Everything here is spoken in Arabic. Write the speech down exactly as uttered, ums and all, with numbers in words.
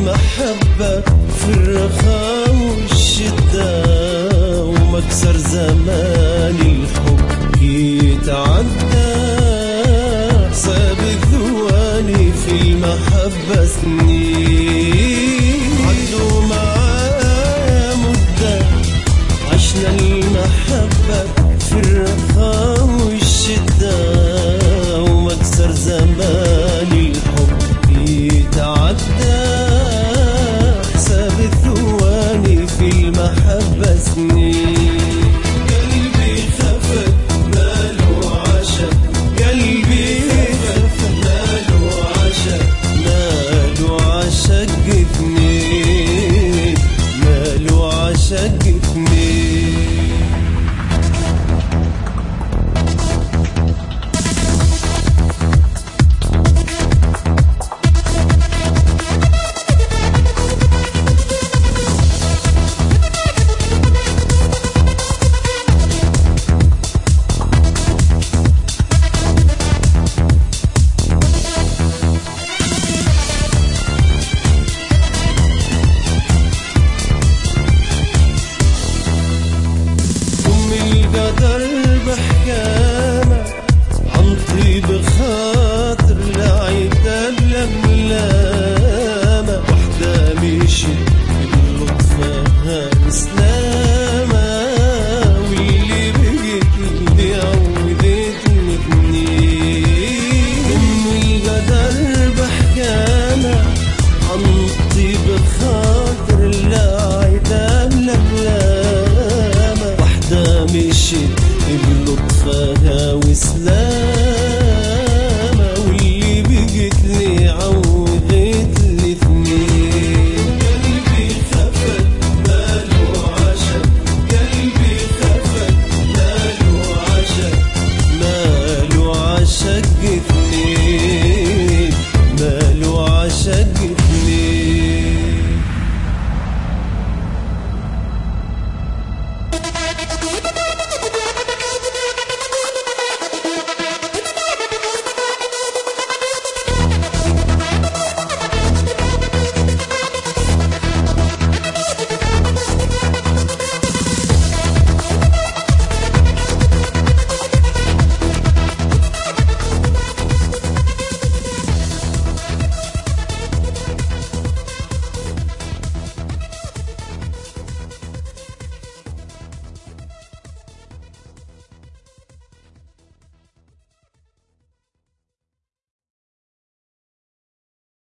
المحبة في الرخاء والشدة، ومكسر زمان الحب يتعدى. حساب الثواني في المحبة سنين، عدوا معايا مدة عشنا المحبة في الرخاء والشدة، ومكسر زمان الحب يتعدى. حساب الثواني في المحبة سنين. قلبي خفت ماله عشق، قلبي خفت ماله عشق، ماله عشق اثنين، ماله عشق اثنين. القدر بحكامة عن طيب خاطر لعيدة لملامة، وحدة مشيت بلطفها مسلامة، واللي بقيت اللي عودتني اتنين. أم القدر بحكامة عن طيب خاطر لعيدة لملامة، مشيت بلطفها وسلام.